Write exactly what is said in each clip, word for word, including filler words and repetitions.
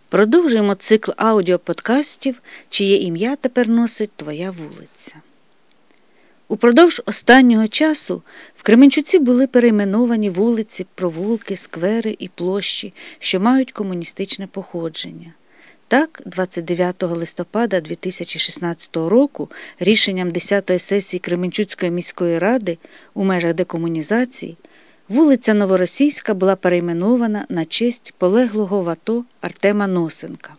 Продовжуємо цикл аудіоподкастів «Чиє ім'я тепер носить твоя вулиця». Упродовж останнього часу в Кременчуці були перейменовані вулиці, провулки, сквери і площі, що мають комуністичне походження. Так, двадцять дев'ятого листопада дві тисячі шістнадцятого року рішенням десятої сесії Кременчуцької міської ради у межах декомунізації вулиця Новоросійська була перейменована на честь полеглого в АТО Артема Носенка.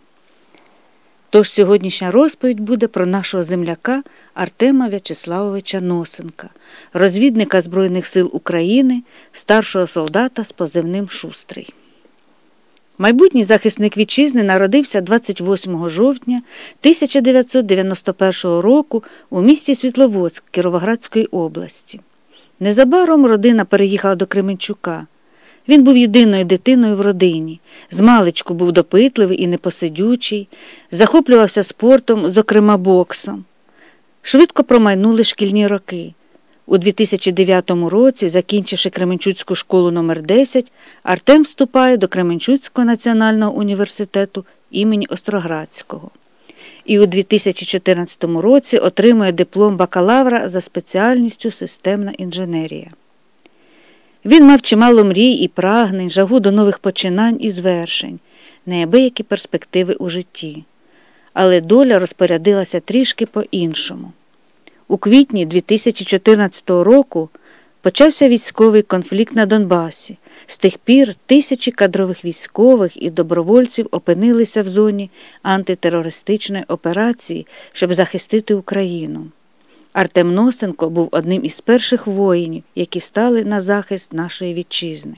Тож сьогоднішня розповідь буде про нашого земляка Артема В'ячеславовича Носенка, розвідника Збройних сил України, старшого солдата з позивним «Шустрий». Майбутній захисник вітчизни народився двадцять восьмого жовтня тисяча дев'ятсот дев'яносто першого року у місті Світловодськ Кіровоградської області. Незабаром родина переїхала до Кременчука. Він був єдиною дитиною в родині, змалечку був допитливий і непосидючий, захоплювався спортом, зокрема боксом. Швидко промайнули шкільні роки. У дві тисячі дев'ятому році, закінчивши Кременчуцьку школу номер десять, Артем вступає до Кременчуцького національного університету імені Остроградського. І у дві тисячі чотирнадцятому році отримує диплом бакалавра за спеціальністю системна інженерія. Він мав чимало мрій і прагнень, жагу до нових починань і звершень, неабиякі перспективи у житті. Але доля розпорядилася трішки по-іншому. У квітні дві тисячі чотирнадцятого року почався військовий конфлікт на Донбасі. З тих пір тисячі кадрових військових і добровольців опинилися в зоні антитерористичної операції, щоб захистити Україну. Артем Носенко був одним із перших воїнів, які стали на захист нашої вітчизни.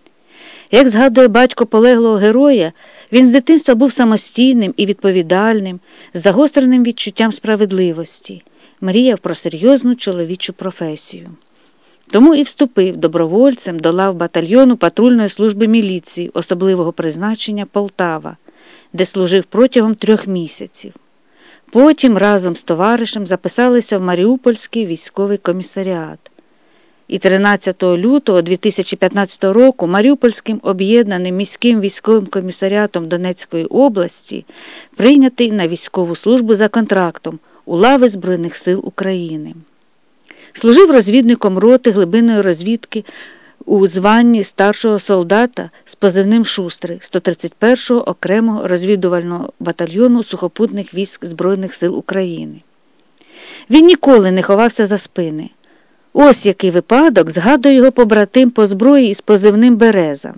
Як згадує батько полеглого героя, він з дитинства був самостійним і відповідальним, з загостреним відчуттям справедливості, мріяв про серйозну чоловічу професію. Тому і вступив добровольцем до лав батальйону патрульної служби міліції особливого призначення «Полтава», де служив протягом трьох місяців. Потім разом з товаришем записалися в Маріупольський військовий комісаріат. І тринадцятого лютого дві тисячі п'ятнадцятого року Маріупольським об'єднаним міським військовим комісаріатом Донецької області прийнятий на військову службу за контрактом у лави Збройних сил України. Служив розвідником роти глибинної розвідки у званні старшого солдата з позивним «Шустрий» сто тридцять першого окремого розвідувального батальйону сухопутних військ Збройних сил України. Він ніколи не ховався за спини. Ось який випадок згадує його побратим по зброї із позивним «Береза».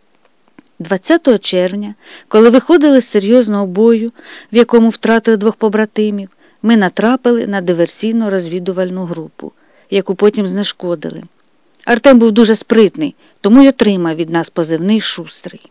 двадцятого червня, коли виходили з серйозного бою, в якому втратили двох побратимів, ми натрапили на диверсійно-розвідувальну групу, яку потім знешкодили. Артем був дуже спритний, тому й отримав від нас позивний «Шустрий».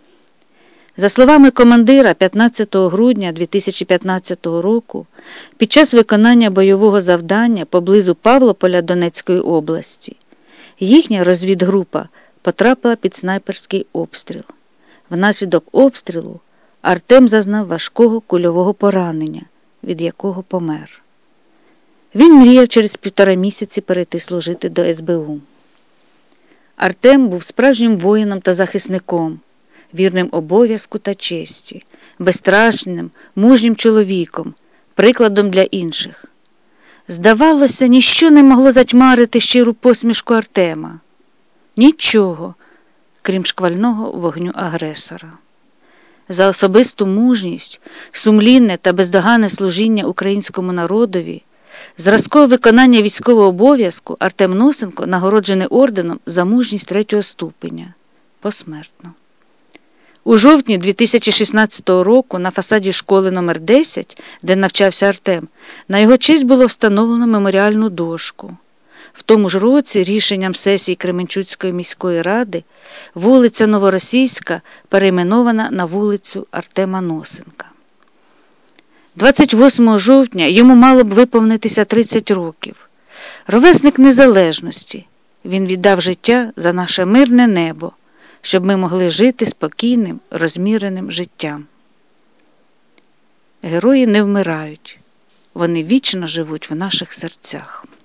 За словами командира, п'ятнадцятого грудня дві тисячі п'ятнадцятого року, під час виконання бойового завдання поблизу Павлополя Донецької області, їхня розвідгрупа потрапила під снайперський обстріл. Внаслідок обстрілу Артем зазнав важкого кульового поранення, від якого помер. Він мріяв через півтора місяці перейти служити до ес бе у. Артем був справжнім воїном та захисником, вірним обов'язку та честі, безстрашним, мужнім чоловіком, прикладом для інших. Здавалося, ніщо не могло затьмарити щиру посмішку Артема. Нічого, крім шквального вогню агресора. За особисту мужність, сумлінне та бездоганне служіння українському народові, зразкове виконання військового обов'язку Артем Носенко нагороджений орденом за мужність третього ступеня. Посмертно. У жовтні дві тисячі шістнадцятого року на фасаді школи номер десять, де навчався Артем, на його честь було встановлено меморіальну дошку. В тому ж році рішенням сесії Кременчуцької міської ради вулиця Новоросійська перейменована на вулицю Артема Носенка. двадцять восьмого жовтня йому мало б виповнитися тридцять років. Ровесник незалежності. Він віддав життя за наше мирне небо, щоб ми могли жити спокійним, розміреним життям. Герої не вмирають. Вони вічно живуть в наших серцях.